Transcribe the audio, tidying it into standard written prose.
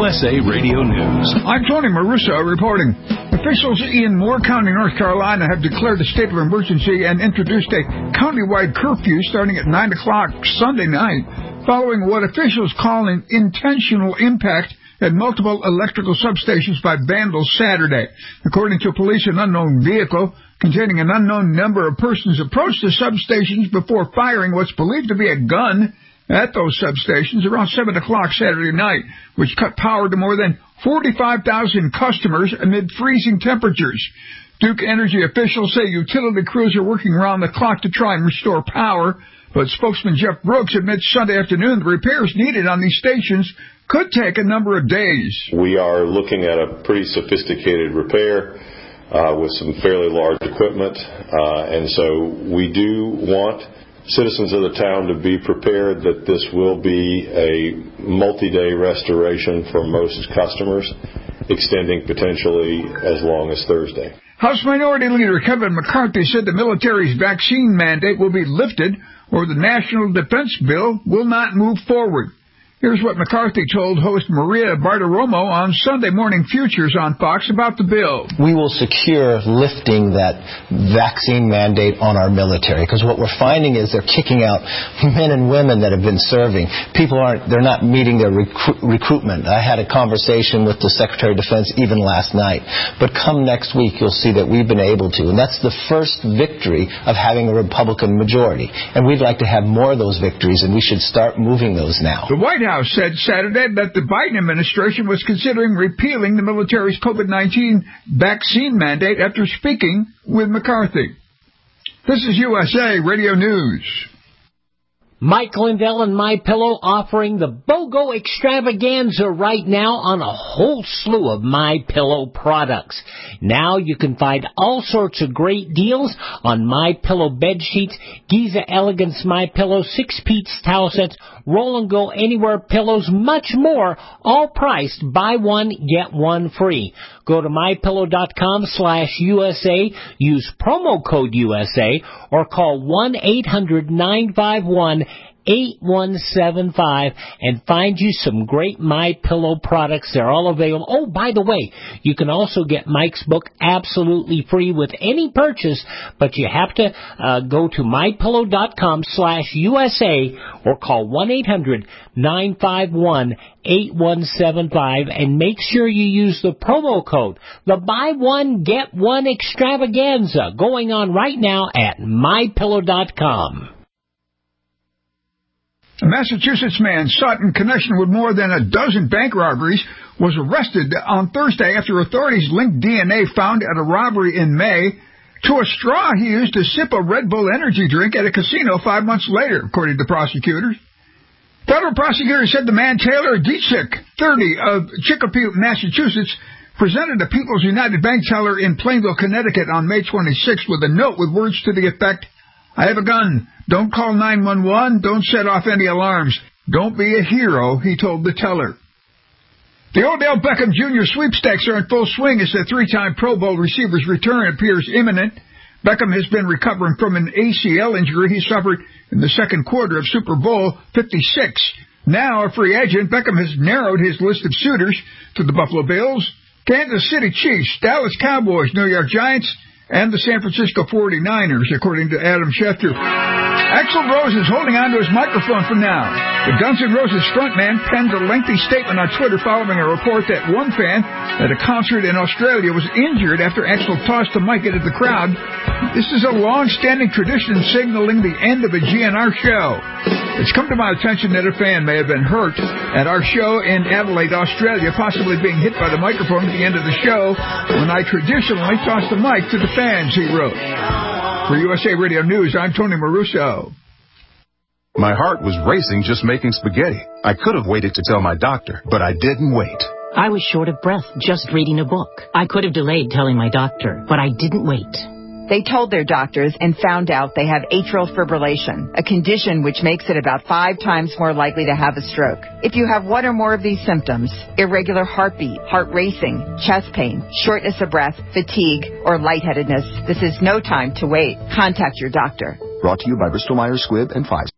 USA Radio News. I'm Tony Maruso reporting. Officials in Moore County, North Carolina have declared a state of emergency and introduced a countywide curfew starting at 9 o'clock Sunday night, following what officials call an intentional impact at multiple electrical substations by vandals Saturday. According to police, an unknown vehicle containing an unknown number of persons approached the substations before firing what's believed to be a gun at those substations around 7 o'clock Saturday night, which cut power to more than 45,000 customers amid freezing temperatures. Duke Energy officials say utility crews are working around the clock to try and restore power, but spokesman Jeff Brooks admits Sunday afternoon the repairs needed on these stations could take a number of days. We are looking at a pretty sophisticated repair with some fairly large equipment, and so we do want citizens of the town to be prepared that this will be a multi-day restoration for most customers, extending potentially as long as Thursday. House Minority Leader Kevin McCarthy said the military's vaccine mandate will be lifted or the National Defense Bill will not move forward. Here's what McCarthy told host Maria Bartiromo on Sunday Morning Futures on Fox about the bill. We will secure lifting that vaccine mandate on our military, because what we're finding is they're kicking out men and women that have been serving. They're not meeting their recruitment. I had a conversation with the Secretary of Defense even last night. But come next week, you'll see that we've been able to. And that's the first victory of having a Republican majority. And we'd like to have more of those victories, and we should start moving those now. The White House said Saturday that the Biden administration was considering repealing the military's COVID-19 vaccine mandate after speaking with McCarthy. This is USA Radio News. Mike Lindell and MyPillow offering the BOGO extravaganza right now on a whole slew of MyPillow products. Now you can find all sorts of great deals on MyPillow bed sheets, Giza Elegance MyPillow, 6-piece towel sets, Roll and Go Anywhere pillows, much more, all priced buy one, get one free. Go to mypillow.com/USA, use promo code USA, or call 1-800-951-8175 and find you some great MyPillow products. They're all available. Oh, by the way, you can also get Mike's book absolutely free with any purchase, but you have to go to mypillow.com/USA or call 1-800-951-8175 and make sure you use the promo code, the buy one, get one extravaganza, going on right now at mypillow.com. A Massachusetts man sought in connection with more than a dozen bank robberies was arrested on Thursday after authorities linked DNA found at a robbery in May to a straw he used to sip a Red Bull energy drink at a casino 5 months later, according to prosecutors. Federal prosecutors said the man Taylor Dietrich, 30, of Chicopee, Massachusetts, presented a People's United Bank teller in Plainville, Connecticut on May 26th with a note with words to the effect, "I have a gun. Don't call 911. Don't set off any alarms. Don't be a hero," he told the teller. The Odell Beckham Jr. sweepstakes are in full swing as the three-time Pro Bowl receiver's return appears imminent. Beckham has been recovering from an ACL injury he suffered in the second quarter of Super Bowl 56. Now a free agent, Beckham has narrowed his list of suitors to the Buffalo Bills, Kansas City Chiefs, Dallas Cowboys, New York Giants, and the San Francisco 49ers, according to Adam Schefter. Axl Rose is holding on to his microphone for now. The Guns N' Roses frontman penned a lengthy statement on Twitter following a report that one fan at a concert in Australia was injured after Axl tossed the mic into the crowd. This is a long-standing tradition signaling the end of a GNR show. It's come to my attention that a fan may have been hurt at our show in Adelaide, Australia, possibly being hit by the microphone at the end of the show when I traditionally toss the mic to the fans, he wrote. For USA Radio News, I'm Tony Maruso. My heart was racing just making spaghetti. I could have waited to tell my doctor, but I didn't wait. I was short of breath just reading a book. I could have delayed telling my doctor, but I didn't wait. They told their doctors and found out they have atrial fibrillation, a condition which makes it about 5 times more likely to have a stroke. If you have one or more of these symptoms, irregular heartbeat, heart racing, chest pain, shortness of breath, fatigue, or lightheadedness, this is no time to wait. Contact your doctor. Brought to you by Bristol Myers Squibb and Pfizer.